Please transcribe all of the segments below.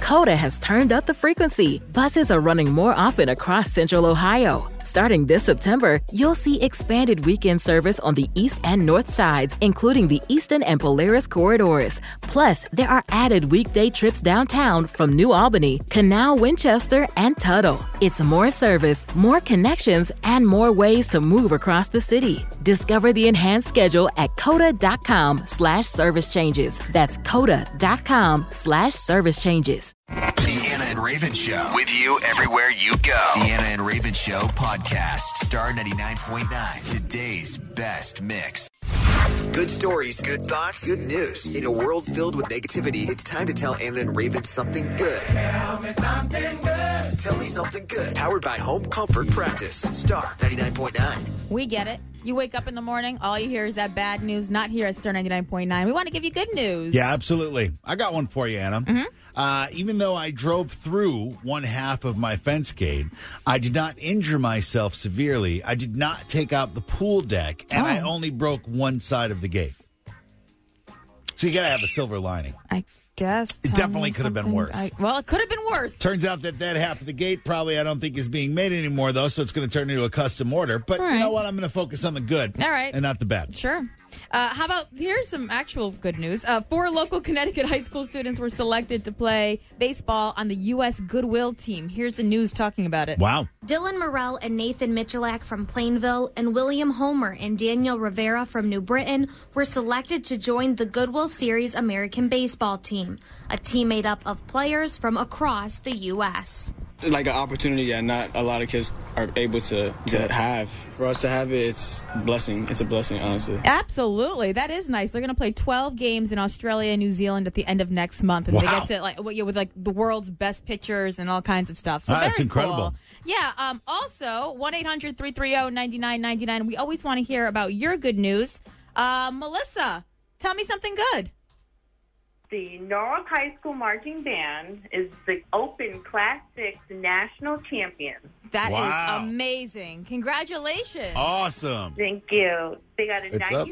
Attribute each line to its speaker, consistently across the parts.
Speaker 1: Coda has turned up the frequency. Buses are running more often across Central Ohio. Starting this September, you'll see expanded weekend service on the east and north sides, including the Easton and Polaris corridors. Plus, there are added weekday trips downtown from New Albany, Canal, Winchester, and Tuttle. It's more service, more connections, and more ways to move across the city. Discover the enhanced schedule at coda.com/service changes. That's coda.com/service changes.
Speaker 2: The Anna and Raven Show. With you everywhere you go. The Anna and Raven Show podcast. Star 99.9. Today's best mix. Good stories, good thoughts, good news. In a world filled with negativity, it's time to tell Anna and Raven something good.
Speaker 3: Tell me something good.
Speaker 2: Tell me something good. Powered by Home Comfort Practice. Star 99.9.
Speaker 4: We get it. You wake up in the morning, all you hear is that bad news, not here at Star 99.9. We want to give you good news.
Speaker 5: Yeah, absolutely. I got one for you, Anna. Even though I drove through one half of my fence gate, I did not injure myself severely. I did not take out the pool deck, and I only broke one side of the gate. So you got to have a silver lining.
Speaker 4: I guess.
Speaker 5: It definitely could have been worse.
Speaker 4: Well, it could have been worse.
Speaker 5: Turns out that half of the gate probably I don't think is being made anymore, though, so it's going to turn into a custom order. But you know what? I'm going to focus on the good and not the bad.
Speaker 4: Sure. How about, here's some actual good news. 4 local Connecticut high school students were selected to play baseball on the U.S. Goodwill team. Here's the news talking about it.
Speaker 5: Wow.
Speaker 6: Dylan Morrell and Nathan Michalak from Plainville and William Homer and Daniel Rivera from New Britain were selected to join the Goodwill Series American baseball team, a team made up of players from across the U.S.
Speaker 7: Like an opportunity that not a lot of kids are able to have. For us to have it, it's a blessing. It's a blessing, honestly.
Speaker 4: Absolutely. That is nice. They're going to play 12 games in Australia and New Zealand at the end of next month. And they get to, with the world's best pitchers and all kinds of stuff. So
Speaker 5: that's incredible.
Speaker 4: Cool. Yeah. Also, 1-800-330-9999. We always want to hear about your good news. Melissa, tell me something good.
Speaker 8: The Norwalk High School Marching Band is the Open Class 6 National Champion.
Speaker 4: That is amazing. Congratulations.
Speaker 5: Awesome.
Speaker 8: Thank you. They got a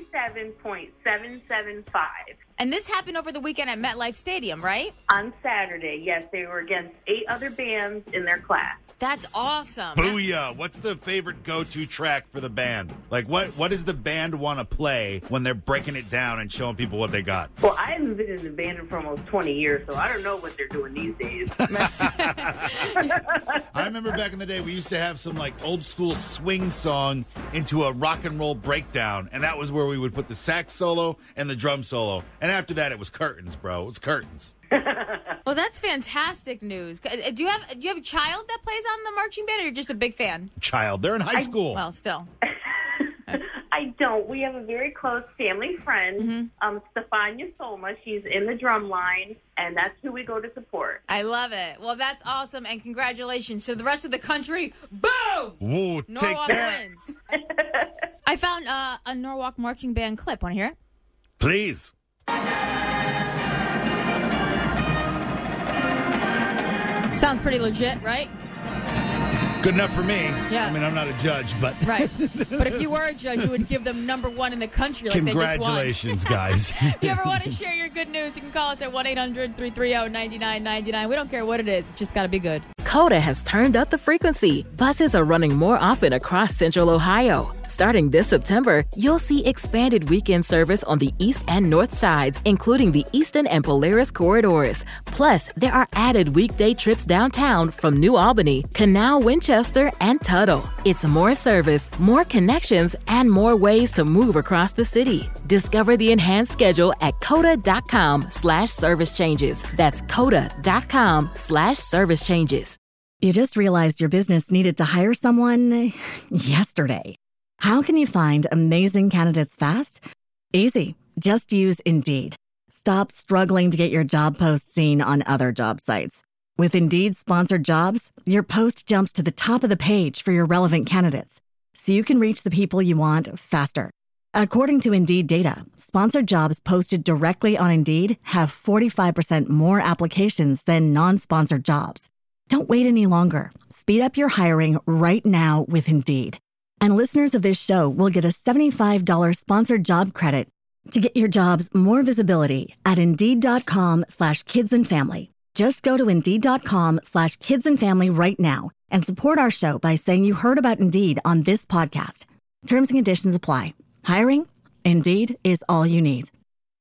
Speaker 8: 97.775.
Speaker 4: And this happened over the weekend at MetLife Stadium, right?
Speaker 8: On Saturday, yes. They were against 8 other bands in their class.
Speaker 4: That's awesome.
Speaker 5: Booyah. What's the favorite go-to track for the band? Like, what does the band want to play when they're breaking it down and showing people what they got?
Speaker 8: Well, I haven't been in the band for almost 20 years, so I don't know what they're doing these days.
Speaker 5: I remember back in the day, we used to have some, old-school swing song into a rock and roll breakdown, and that was where we would put the sax solo and the drum solo. And after that, it was curtains, bro. It was curtains.
Speaker 4: Well, that's fantastic news. Do you have a child that plays on the marching band, or you're just a big fan?
Speaker 5: Child. They're in high school.
Speaker 4: Well, still.
Speaker 8: I don't. We have a very close family friend, Stefania Solma. She's in the drum line, and that's who we go to support.
Speaker 4: I love it. Well, that's awesome, and congratulations to the rest of the country. Boom!
Speaker 5: Ooh, take
Speaker 4: Norwalk
Speaker 5: that.
Speaker 4: wins. I found a Norwalk marching band clip. Want to hear it?
Speaker 5: Please.
Speaker 4: Sounds pretty legit, right?
Speaker 5: Good enough for me.
Speaker 4: Yeah.
Speaker 5: I mean, I'm not a judge, but...
Speaker 4: Right. But if you were a judge, you would give them number 1 in the country. Like
Speaker 5: Congratulations,
Speaker 4: they just won.
Speaker 5: guys.
Speaker 4: If you ever want to share your good news, you can call us at 1-800-330-9999. We don't care what it is. It's just got to be good.
Speaker 1: Coda has turned up the frequency. Buses are running more often across Central Ohio. Starting this September, you'll see expanded weekend service on the east and north sides, including the Easton and Polaris corridors. Plus, there are added weekday trips downtown from New Albany, Canal, Winchester, and Tuttle. It's more service, more connections, and more ways to move across the city. Discover the enhanced schedule at coda.com/service changes. That's coda.com/service changes.
Speaker 9: You just realized your business needed to hire someone yesterday. How can you find amazing candidates fast? Easy. Just use Indeed. Stop struggling to get your job post seen on other job sites. With Indeed sponsored jobs, your post jumps to the top of the page for your relevant candidates, so you can reach the people you want faster. According to Indeed data, sponsored jobs posted directly on Indeed have 45% more applications than non-sponsored jobs. Don't wait any longer. Speed up your hiring right now with Indeed. And listeners of this show will get a $75 sponsored job credit to get your jobs more visibility at Indeed.com/kidsandfamily. Just go to Indeed.com/kidsandfamily right now and support our show by saying you heard about Indeed on this podcast. Terms and conditions apply. Hiring? Indeed is all you need.